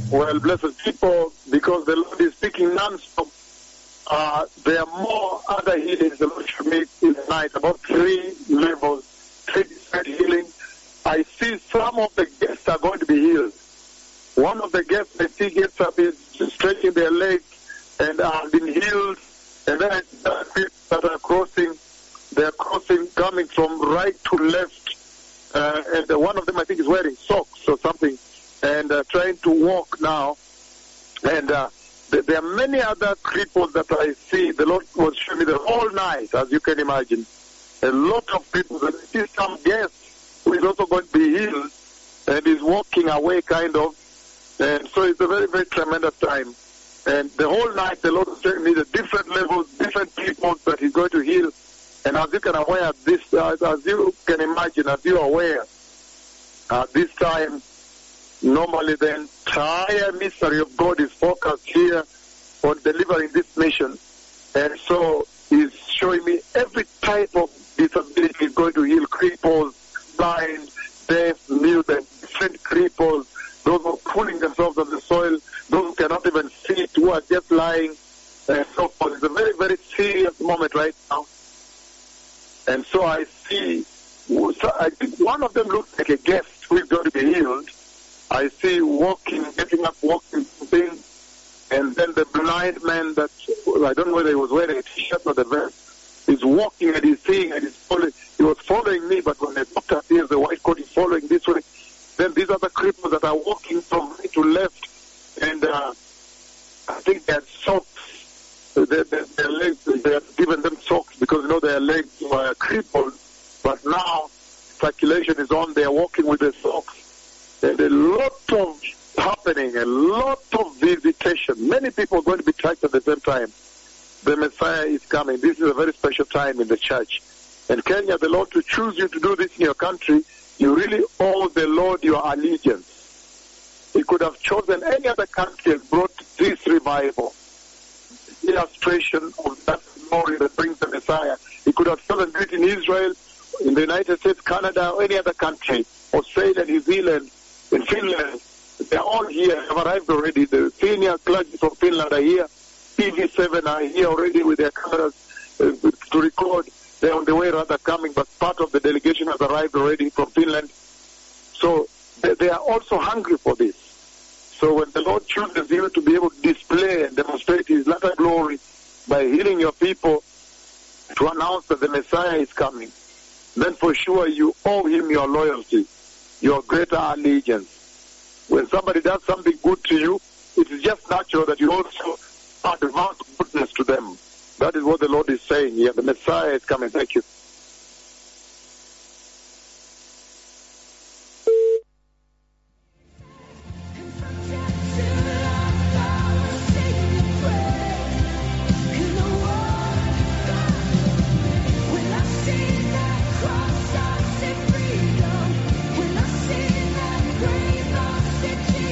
Well, blessed people, because the Lord is speaking non-stop, there are more other healings the Lord showed me in the night, about 3 levels, 3 different healings. I see some of the guests are going to be healed. One of the guests I see gets up, is stretching their legs and have been healed. And then I see people that are crossing, they're crossing, coming from right to left. And one of them I think is wearing socks or something, and trying to walk now. And there are many other cripples that I see. The Lord was showing me the whole night, as you can imagine. A lot of people. And I see some guest who is also going to be healed and is walking away kind of. And so it's a very, very tremendous time. And the whole night the Lord was showing me the different levels, different people that He's going to heal. And as you can aware, this, as you can imagine, as you are aware, this time, normally the entire mystery of God is focused here on delivering this mission. And so He's showing me every type of disability He's going to heal: cripples, blind, deaf, mute, and different cripples, those who are pulling themselves on the soil, those who cannot even sit, who are just lying, and so forth. It's a very, very serious moment right now. And so I see, I think one of them looks like a guest who is going to be healed. I see walking, getting up, walking, something. And then the blind man that, I don't know whether he was wearing a t-shirt or the vest, is walking and he's seeing and he's following. He was following me, but when the doctor sees the white coat, he's following this way. Then these are the cripples that are walking from right to left. And I think they had socks. Their legs, they have given them socks because, you know, their legs were crippled. But now circulation is on. They are walking with the socks. And a lot of happening, a lot of visitation. Many people are going to be touched at the same time. The Messiah is coming. This is a very special time in the church. And Kenya, the Lord to choose you to do this in your country, you really owe the Lord your allegiance. He could have chosen any other country and brought this revival, illustration of that glory that brings the Messiah. He could have chosen it in Israel, in the United States, Canada, or any other country, Australia, New Zealand, in Finland. They're all here, have arrived already. The senior clergy from Finland are here. TV7 are here already with their cameras to record. They're on the way, rather coming, but part of the delegation has arrived already from Finland. So they are also hungry for this. So when the Lord chooses you to be able to display and demonstrate His latter glory by healing your people, to announce that the Messiah is coming, then for sure you owe Him your loyalty, your greater allegiance. When somebody does something good to you, it is just natural that you also advance goodness to them. That is what the Lord is saying here. The Messiah is coming. Thank you.